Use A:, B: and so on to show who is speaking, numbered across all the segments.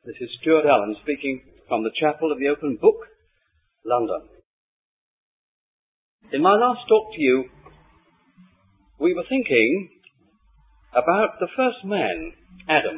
A: This is Stuart Allen speaking from the Chapel of the Open Book, London. In my last talk to you, we were thinking about the first man, Adam.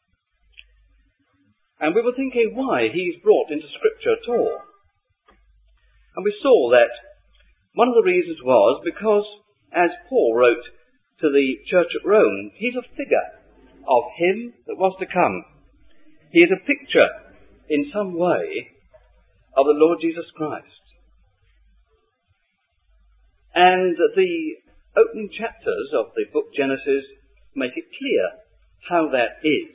A: And we were thinking why he's brought into Scripture at all. And we saw that one of the reasons was because, as Paul wrote to the church at Rome, he's a figure of him that was to come. He is a picture, in some way, of the Lord Jesus Christ. And the opening chapters of the book Genesis make it clear how that is.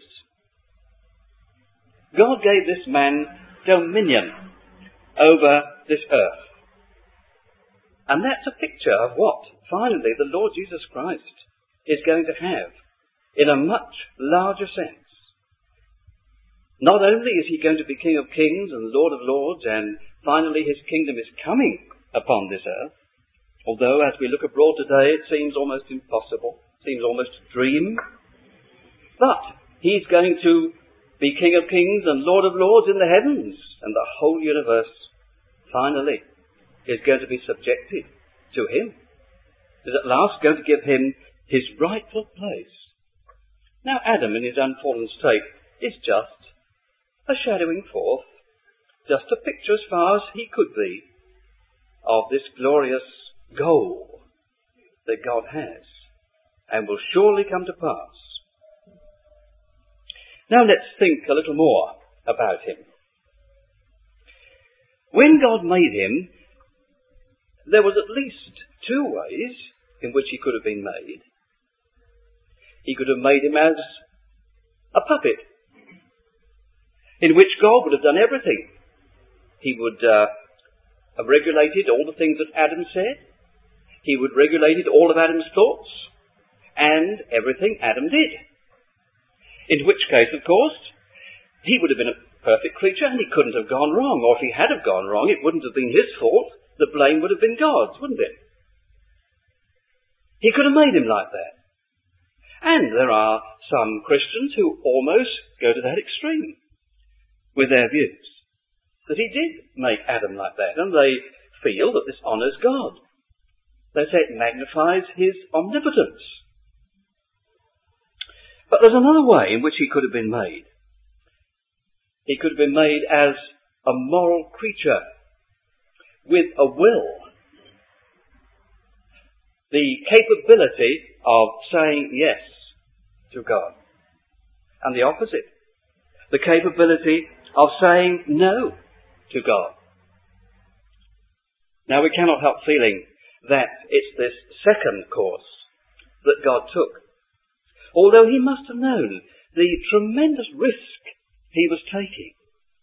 A: God gave this man dominion over this earth. And that's a picture of what, finally, the Lord Jesus Christ is going to have in a much larger sense. Not only is he going to be King of Kings and Lord of Lords, and finally his kingdom is coming upon this earth, although as we look abroad today it seems almost impossible, seems almost a dream, but he's going to be King of Kings and Lord of Lords in the heavens, and the whole universe finally is going to be subjected to him. Is at last going to give him his rightful place. Now Adam in his unfallen state is just a shadowing forth, just a picture as far as he could be of this glorious goal that God has and will surely come to pass. Now let's think a little more about him. When God made him, there was at least two ways in which he could have been made. He could have made him as a puppet, in which God would have done everything. He would have regulated all the things that Adam said. He would have regulated all of Adam's thoughts and everything Adam did. In which case, of course, he would have been a perfect creature and he couldn't have gone wrong. Or if he had have gone wrong, it wouldn't have been his fault. The blame would have been God's, wouldn't it? He could have made him like that. And there are some Christians who almost go to that extreme with their views, that he did make Adam like that, and they feel that this honours God. They say it magnifies his omnipotence. But there's another way in which he could have been made. He could have been made as a moral creature with a will. The capability of saying yes to God. And the opposite. The capability of saying no to God. Now we cannot help feeling that it's this second course that God took. Although he must have known the tremendous risk he was taking.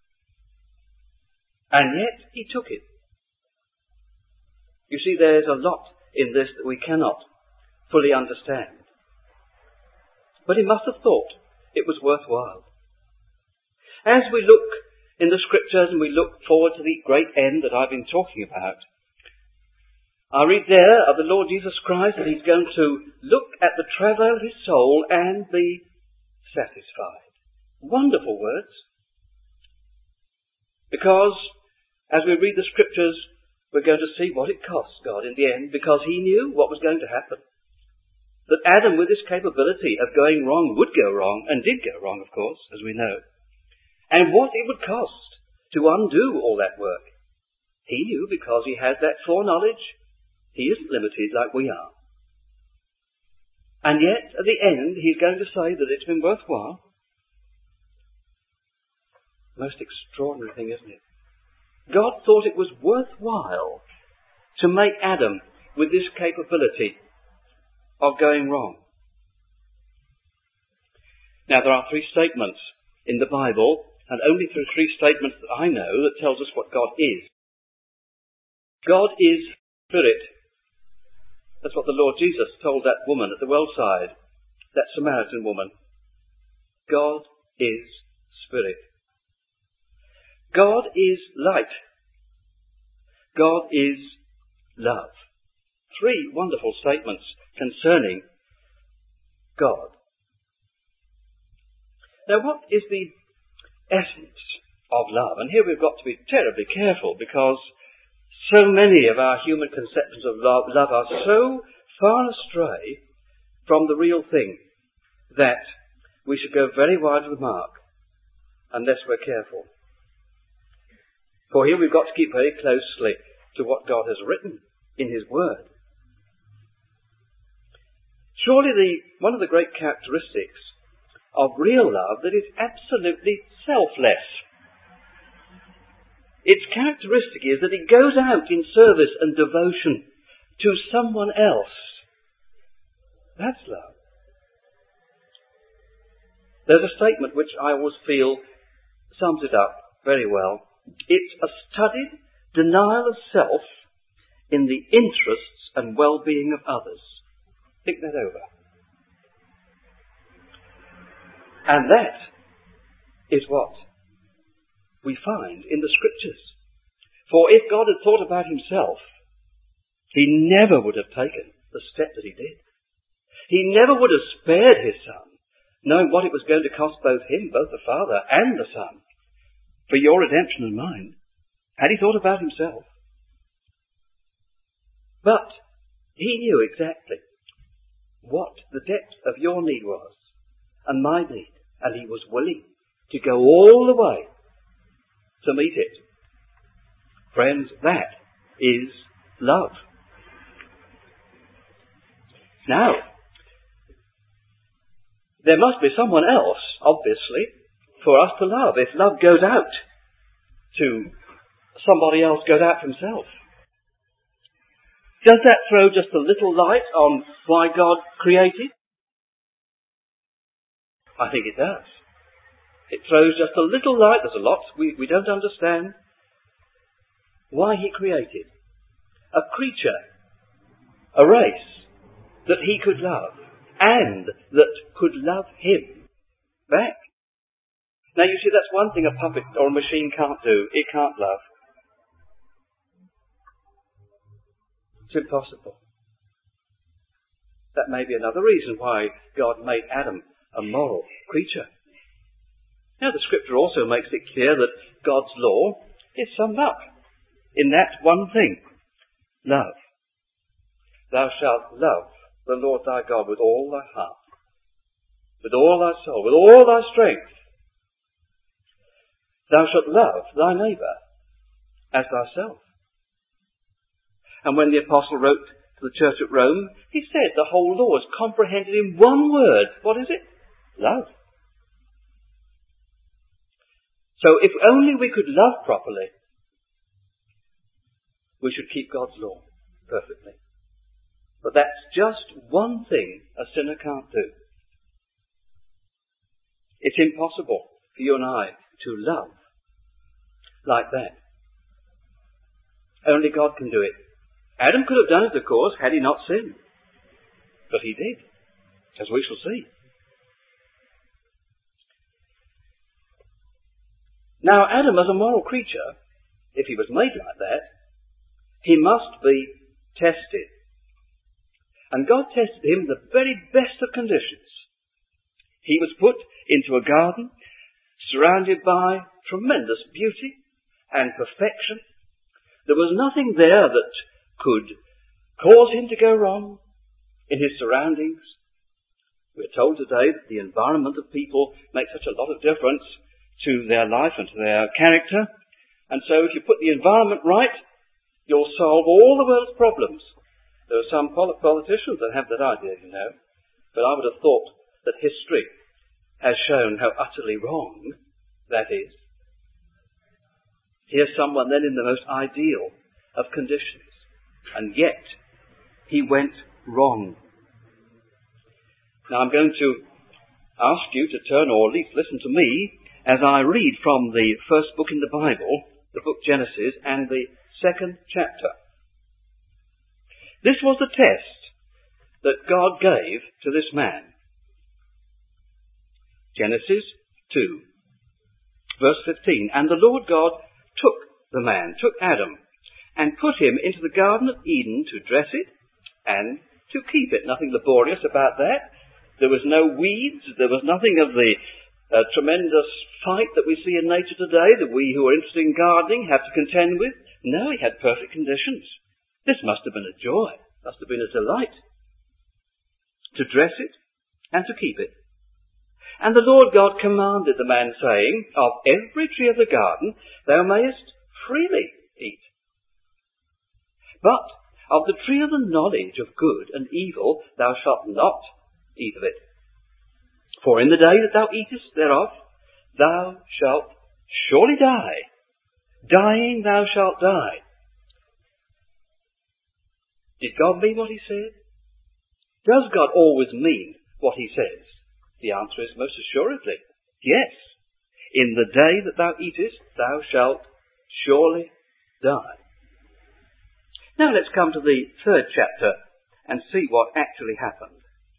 A: And yet he took it. You see, there's a lot in this that we cannot fully understand. But he must have thought it was worthwhile. As we look in the Scriptures and we look forward to the great end that I've been talking about, I read there of the Lord Jesus Christ that he's going to look at the travail of his soul and be satisfied. Wonderful words. Because as we read the Scriptures, we're going to see what it cost God in the end, because he knew what was going to happen. That Adam, with his capability of going wrong, would go wrong, and did go wrong, of course, as we know. And what it would cost to undo all that work. He knew, because he has that foreknowledge. He isn't limited like we are. And yet, at the end, he's going to say that it's been worthwhile. Most extraordinary thing, isn't it? God thought it was worthwhile to make Adam with this capability of going wrong. Now, there are three statements in the Bible, and only through three statements that I know, that tells us what God is. God is Spirit. That's what the Lord Jesus told that woman at the well side, that Samaritan woman. God is Spirit. God is light. God is love. Three wonderful statements concerning God. Now, what is the essence of love. And here we've got to be terribly careful, because so many of our human conceptions of love are so far astray from the real thing that we should go very wide of the mark unless we're careful. For here we've got to keep very closely to what God has written in His Word. Surely one of the great characteristics of real love that is absolutely selfless. Its characteristic is that it goes out in service and devotion to someone else. That's love. There's a statement which I always feel sums it up very well. It's a studied denial of self in the interests and well-being of others. Think that over. And that is what we find in the Scriptures. For if God had thought about Himself, He never would have taken the step that He did. He never would have spared His Son, knowing what it was going to cost both Him, both the Father and the Son, for your redemption and mine, had He thought about Himself. But He knew exactly what the depth of your need was, and my need, and He was willing to go all the way to meet it. Friends, that is love. Now, there must be someone else, obviously, for us to love. If love goes out to somebody else, goes out for himself. Does that throw just a little light on why God created? I think it does. It throws just a little light. There's a lot we don't understand. Why He created a creature, a race that He could love and that could love Him back. Now you see, that's one thing a puppet or a machine can't do. It can't love. It's impossible. That may be another reason why God made Adam a moral creature. Now the Scripture also makes it clear that God's law is summed up in that one thing: love. Thou shalt love the Lord thy God with all thy heart, with all thy soul, with all thy strength. Thou shalt love thy neighbour as thyself. And when the apostle wrote to the church at Rome, he said the whole law is comprehended in one word. What is it? Love. So if only we could love properly, we should keep God's law perfectly. But that's just one thing a sinner can't do. It's impossible for you and I to love like that. Only God can do it. Adam could have done it, of course, had he not sinned. But he did, as we shall see. Now, Adam, as a moral creature, if he was made like that, he must be tested. And God tested him in the very best of conditions. He was put into a garden surrounded by tremendous beauty and perfection. There was nothing there that could cause him to go wrong in his surroundings. We're told today that the environment of people makes such a lot of difference to their life and to their character. And so if you put the environment right, you'll solve all the world's problems. There are some politicians that have that idea, you know. But I would have thought that history has shown how utterly wrong that is. Here's someone then in the most ideal of conditions, and yet he went wrong. Now I'm going to ask you to turn, or at least listen to me, as I read from the first book in the Bible, the book Genesis, and the second chapter. This was the test that God gave to this man. Genesis 2, verse 15. And the Lord God took Adam, and put him into the Garden of Eden to dress it and to keep it. Nothing laborious about that. There was no weeds. There was nothing of the a tremendous fight that we see in nature today that we who are interested in gardening have to contend with. No, he had perfect conditions. This must have been a joy, must have been a delight to dress it and to keep it. And the Lord God commanded the man, saying, of every tree of the garden thou mayest freely eat, but of the tree of the knowledge of good and evil thou shalt not eat of it. For in the day that thou eatest thereof, thou shalt surely die. Dying thou shalt die. Did God mean what he said? Does God always mean what he says? The answer is most assuredly yes. In the day that thou eatest, thou shalt surely die. Now let's come to the third chapter and see what actually happened.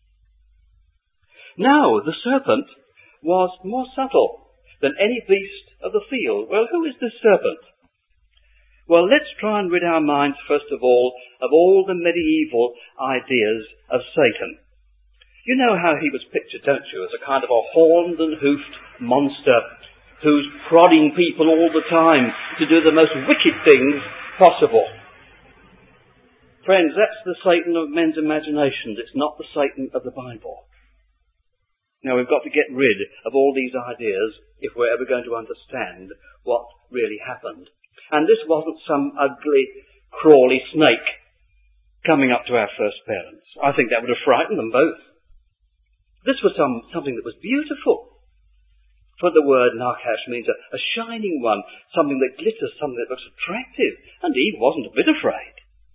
A: Now the serpent was more subtle than any beast of the field. Well, who is this serpent? Well, let's try and rid our minds, first of all the medieval ideas of Satan. You know how he was pictured, don't you, as a kind of a horned and hoofed monster who's prodding people all the time to do the most wicked things possible. Friends, that's the Satan of men's imaginations. It's not the Satan of the Bible. Now, we've got to get rid of all these ideas if we're ever going to understand what really happened. And this wasn't some ugly, crawly snake coming up to our first parents. I think that would have frightened them both. This was something that was beautiful. For the word Nachash means a shining one, something that glitters, something that looks attractive. And Eve wasn't a bit afraid.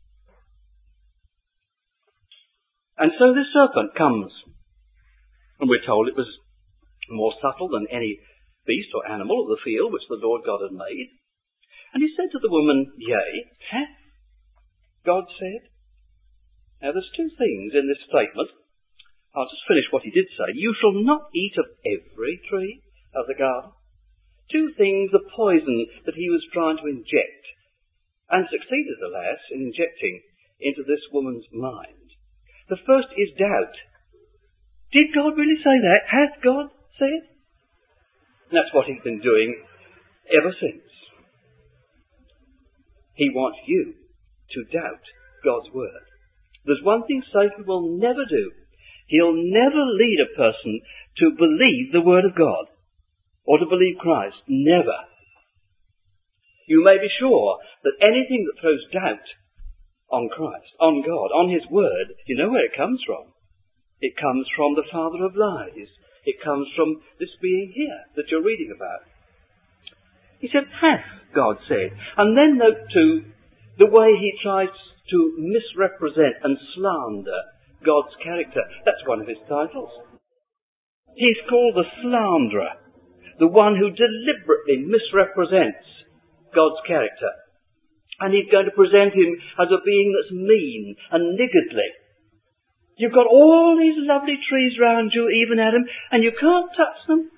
A: And so this serpent comes. And we're told it was more subtle than any beast or animal of the field which the Lord God had made. And he said to the woman, Yea, hath God said? Now there's two things in this statement. I'll just finish what he did say. You shall not eat of every tree of the garden. Two things, the poison that he was trying to inject, and succeeded, alas, in injecting into this woman's mind. The first is doubt. Did God really say that? Has God said? That's what he's been doing ever since. He wants you to doubt God's word. There's one thing Satan will never do. He'll never lead a person to believe the word of God or to believe Christ. Never. You may be sure that anything that throws doubt on Christ, on God, on his word, you know where it comes from. It comes from the father of lies. It comes from this being here that you're reading about. He said, hath God said. And then note too, the way he tries to misrepresent and slander God's character. That's one of his titles. He's called the slanderer, the one who deliberately misrepresents God's character. And he's going to present him as a being that's mean and niggardly. You've got all these lovely trees round you, even Adam, and you can't touch them.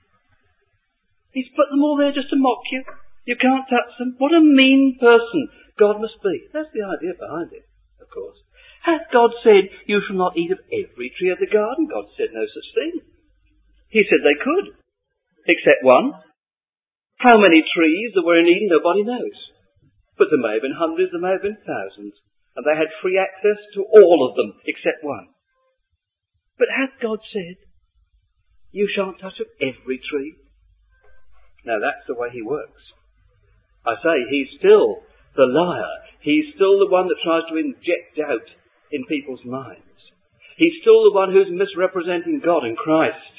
A: He's put them all there just to mock you. You can't touch them. What a mean person God must be. That's the idea behind it, of course. Hath God said, you shall not eat of every tree of the garden? God said no such thing. He said they could, except one. How many trees there were in Eden, nobody knows. But there may have been hundreds, there may have been thousands. And they had free access to all of them, except one. But hath God said, you shan't touch of every tree? Now that's the way he works. I say, he's still the liar. He's still the one that tries to inject doubt in people's minds. He's still the one who's misrepresenting God and Christ.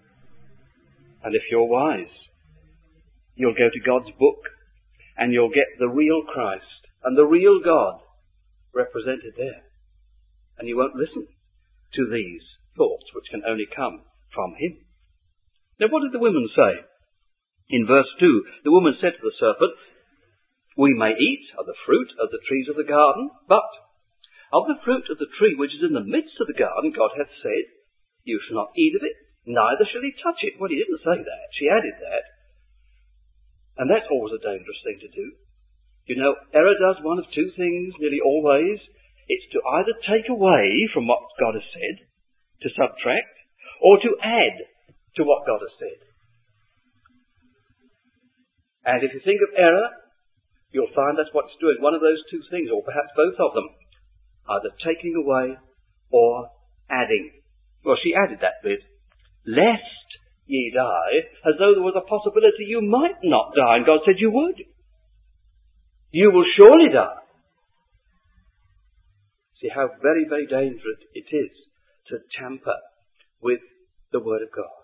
A: And if you're wise, you'll go to God's book and you'll get the real Christ and the real God represented there. And you won't listen to these thoughts which can only come from him. Now what did the woman say? In verse 2, the woman said to the serpent, we may eat of the fruit of the trees of the garden, but of the fruit of the tree which is in the midst of the garden, God hath said, you shall not eat of it, neither shall ye touch it. Well, he didn't say that. She added that. And that's always a dangerous thing to do. You know, error does one of two things nearly always. It's to either take away from what God has said, to subtract, or to add to what God has said. And if you think of error, you'll find that's what it's doing. One of those two things, or perhaps both of them, either taking away or adding. Well, she added that bit. Lest ye die, as though there was a possibility you might not die, and God said you would. You will surely die. See how very, very dangerous it is to tamper with the Word of God.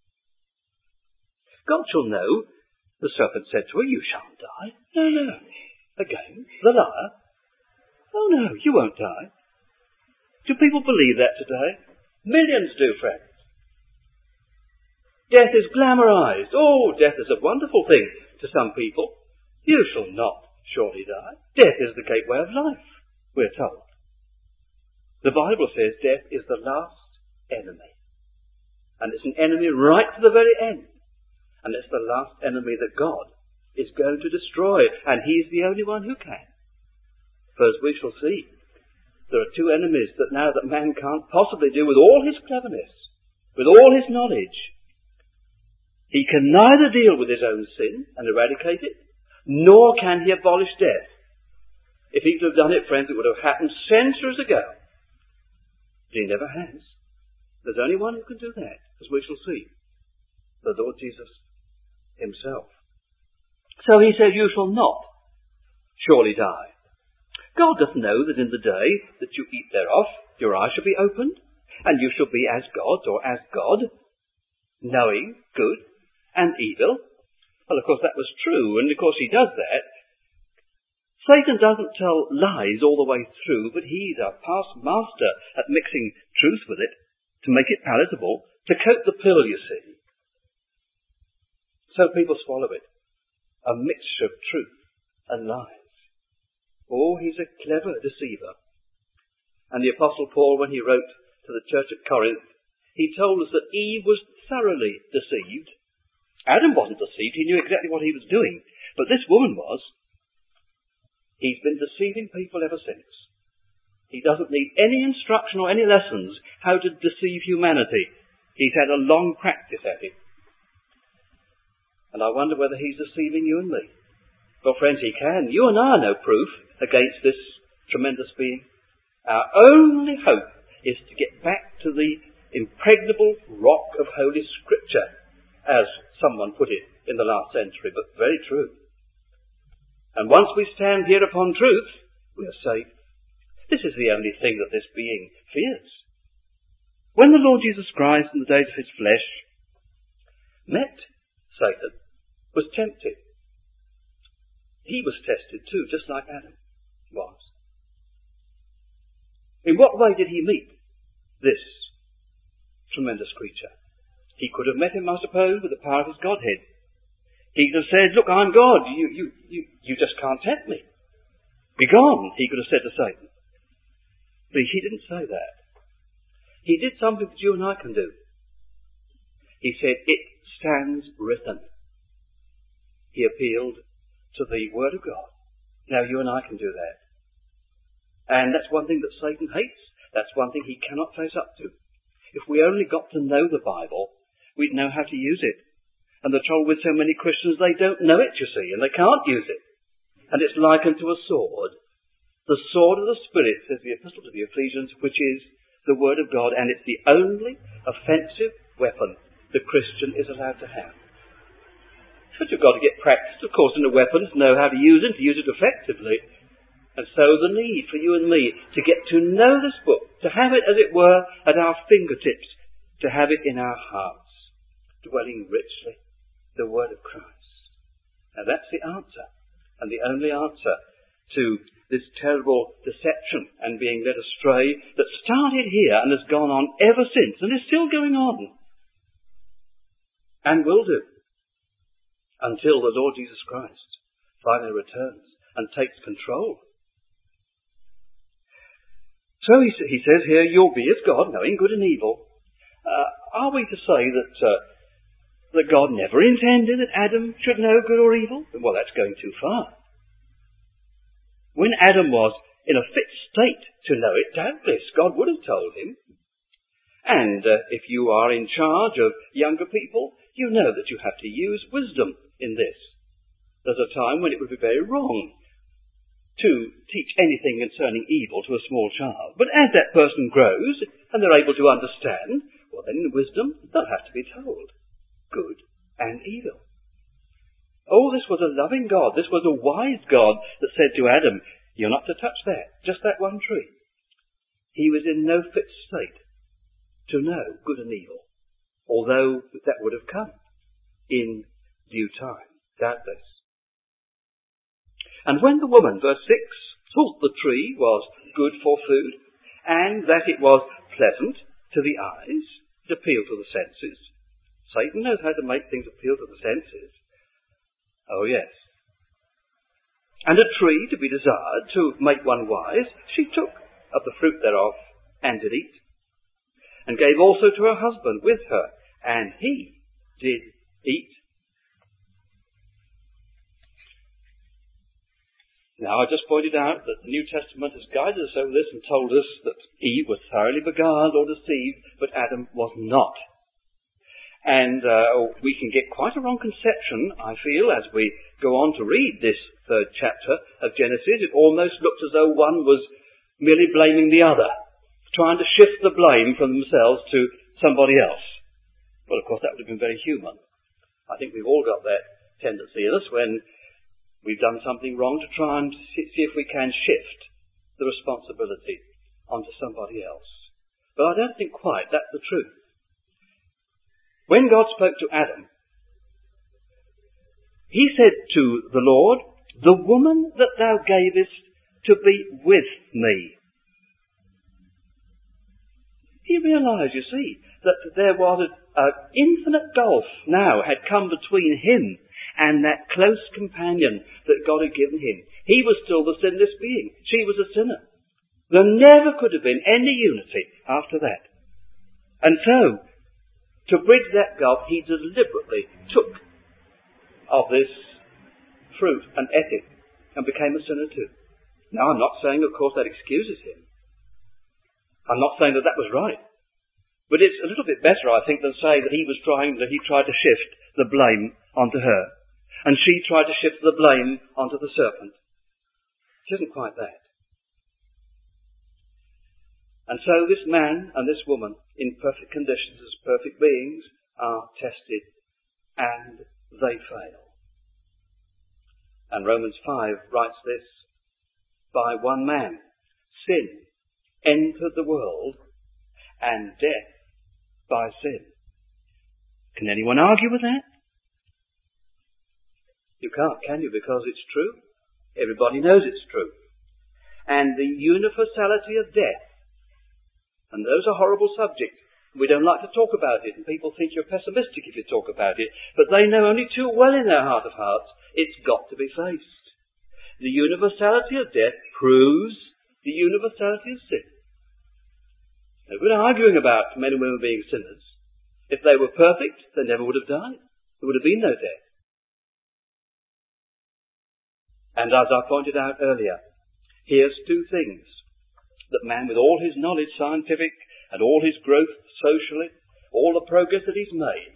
A: God shall know, the serpent said to her, you shan't die. No, no. Again, the liar. Oh no, you won't die. Do people believe that today? Millions do, friends. Death is glamorized. Oh, death is a wonderful thing to some people. You shall not surely die. Death is the gateway of life, we're told. The Bible says death is the last enemy. And it's an enemy right to the very end. And it's the last enemy that God is going to destroy. And He's the only one who can. For as we shall see, there are two enemies that now that man can't possibly do with all his cleverness, with all his knowledge. He can neither deal with his own sin and eradicate it, nor can he abolish death. If he could have done it, friends, it would have happened centuries ago. But he never has. There's only one who can do that, as we shall see. The Lord Jesus Himself. So He says, you shall not surely die. God doth know that in the day that you eat thereof, your eyes shall be opened, and you shall be as gods, or as God, knowing good and evil. Well, of course, that was true, and of course He does that. Satan doesn't tell lies all the way through, but he's a past master at mixing truth with it to make it palatable, to coat the pill, you see. So people swallow it. A mixture of truth and lies. Oh, he's a clever deceiver. And the Apostle Paul, when he wrote to the church at Corinth, he told us that Eve was thoroughly deceived. Adam wasn't deceived. He knew exactly what he was doing. But this woman was. He's been deceiving people ever since. He doesn't need any instruction or any lessons how to deceive humanity. He's had a long practice at it. And I wonder whether he's deceiving you and me. Well, friends, he can. You and I are no proof against this tremendous being. Our only hope is to get back to the impregnable rock of Holy Scripture, as someone put it in the last century, but very true. And once we stand here upon truth, we are safe. This is the only thing that this being fears. When the Lord Jesus Christ, in the days of His flesh, met Satan, was tempted, he was tested too, just like Adam was. In what way did he meet this tremendous creature? He could have met him, I suppose, with the power of his Godhead. He could have said, look, I'm God, you just can't tempt me. Be gone, he could have said to Satan. But he didn't say that. He did something that you and I can do. He said, it stands written. He appealed to the Word of God. Now you and I can do that. And that's one thing that Satan hates. That's one thing he cannot face up to. If we only got to know the Bible, we'd know how to use it. And the trouble with so many Christians, they don't know it, you see, and they can't use it. And it's likened to a sword. The sword of the Spirit, says the Epistle to the Ephesians, which is the Word of God, and it's the only offensive weapon the Christian is allowed to have. But you've got to get practiced, of course, in the weapons, know how to use it effectively. And so the need for you and me to get to know this book, to have it, as it were, at our fingertips, to have it in our hearts, dwelling richly, the Word of Christ. Now that's the answer, and the only answer to this terrible deception and being led astray that started here and has gone on ever since, and is still going on, and will do, until the Lord Jesus Christ finally returns and takes control. So he says here, you'll be as God, knowing good and evil. Are we to say that God never intended that Adam should know good or evil? Well, that's going too far. When Adam was in a fit state to know it, doubtless God would have told him. And if you are in charge of younger people, you know that you have to use wisdom in this. There's a time when it would be very wrong to teach anything concerning evil to a small child. But as that person grows and they're able to understand, well then in wisdom they'll have to be told good and evil. Oh, this was a loving God. This was a wise God that said to Adam, you're not to touch that, just that one tree. He was in no fit state to know good and evil, although that would have come in due time, doubtless. And when the woman, verse 6, thought the tree was good for food, and that it was pleasant to the eyes, it appealed to the senses. Satan knows how to make things appeal to the senses. Oh yes. And a tree to be desired to make one wise, she took of the fruit thereof, and did eat, and gave also to her husband with her, and he did eat. Now, I just pointed out that the New Testament has guided us over this and told us that Eve was thoroughly beguiled or deceived, but Adam was not. And we can get quite a wrong conception, I feel, as we go on to read this third chapter of Genesis. It almost looks as though one was merely blaming the other, trying to shift the blame from themselves to somebody else. Well, of course, that would have been very human. I think we've all got that tendency in us when we've done something wrong to try and see if we can shift the responsibility onto somebody else. But I don't think quite that's the truth. When God spoke to Adam, he said to the Lord, the woman that thou gavest to be with me. He realised, you see, that there was an infinite gulf now had come between him and that close companion that God had given him. He was still the sinless being. She was a sinner. There never could have been any unity after that. And so, to bridge that gulf, he deliberately took of this fruit and ate it and became a sinner too. Now, I'm not saying, of course, that excuses him. I'm not saying that that was right. But it's a little bit better, I think, than saying that he tried to shift the blame onto her. And she tried to shift the blame onto the serpent. It isn't quite that. And so this man and this woman, in perfect conditions as perfect beings, are tested, and they fail. And Romans 5 writes this, by one man, sin entered the world, and death by sin. Can anyone argue with that? You can't, can you? Because it's true. Everybody knows it's true. And the universality of death, and those are horrible subjects. We don't like to talk about it, and people think you're pessimistic if you talk about it, but they know only too well in their heart of hearts it's got to be faced. The universality of death proves the universality of sin. No good arguing about men and women being sinners. If they were perfect, they never would have died. There would have been no death. And as I pointed out earlier, here's two things. That man, with all his knowledge, scientific, and all his growth socially, all the progress that he's made,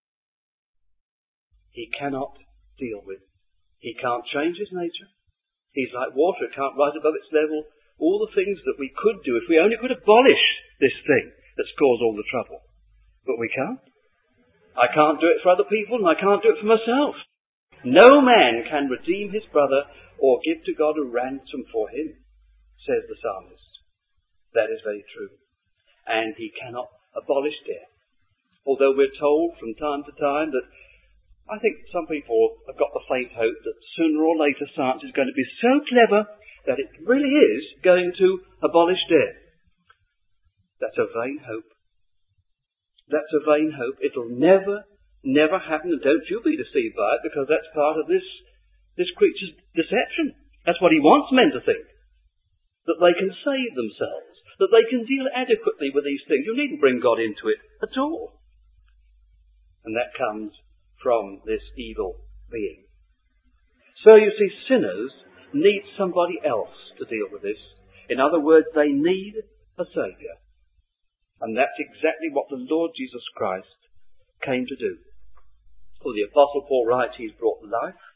A: he cannot deal with. He can't change his nature. He's like water, it can't rise above its level. All the things that we could do, if we only could abolish this thing that's caused all the trouble. But we can't. I can't do it for other people, and I can't do it for myself. No man can redeem his brother or give to God a ransom for him, says the psalmist. That is very true. And he cannot abolish death. Although we're told from time to time that I think some people have got the faint hope that sooner or later science is going to be so clever that it really is going to abolish death. That's a vain hope. That's a vain hope. It'll never happen, and don't you be deceived by it, because that's part of this creature's deception. That's what he wants men to think. That they can save themselves. That they can deal adequately with these things. You needn't bring God into it at all. And that comes from this evil being. So you see, sinners need somebody else to deal with this. In other words, they need a Saviour. And that's exactly what the Lord Jesus Christ came to do. For the Apostle Paul writes, he's brought life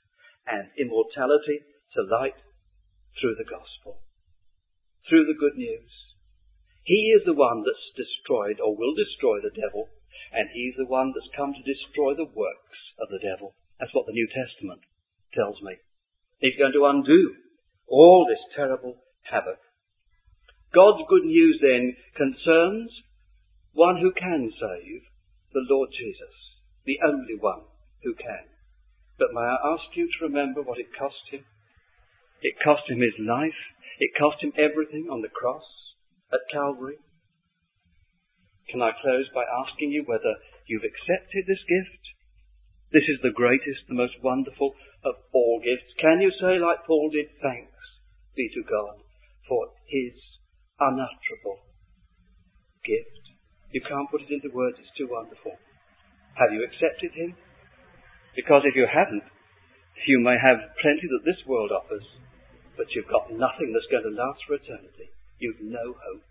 A: and immortality to light through the gospel, through the good news. He is the one that's destroyed or will destroy the devil, and he's the one that's come to destroy the works of the devil. That's what the New Testament tells me. He's going to undo all this terrible havoc. God's good news then concerns one who can save, the Lord Jesus, the only one who can. But may I ask you to remember what it cost him? It cost him his life. It cost him everything on the cross at Calvary. Can I close by asking you whether you've accepted this gift? This is the greatest, the most wonderful of all gifts. Can you say, like Paul did, thanks be to God for his unutterable gift? You can't put it into words, it's too wonderful. Have you accepted him? Because if you haven't, you may have plenty that this world offers, but you've got nothing that's going to last for eternity. You've no hope.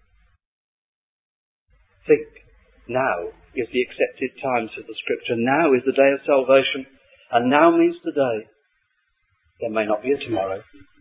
A: Think, now is the accepted time, says the Scripture. Now is the day of salvation, and now means today. There may not be a tomorrow.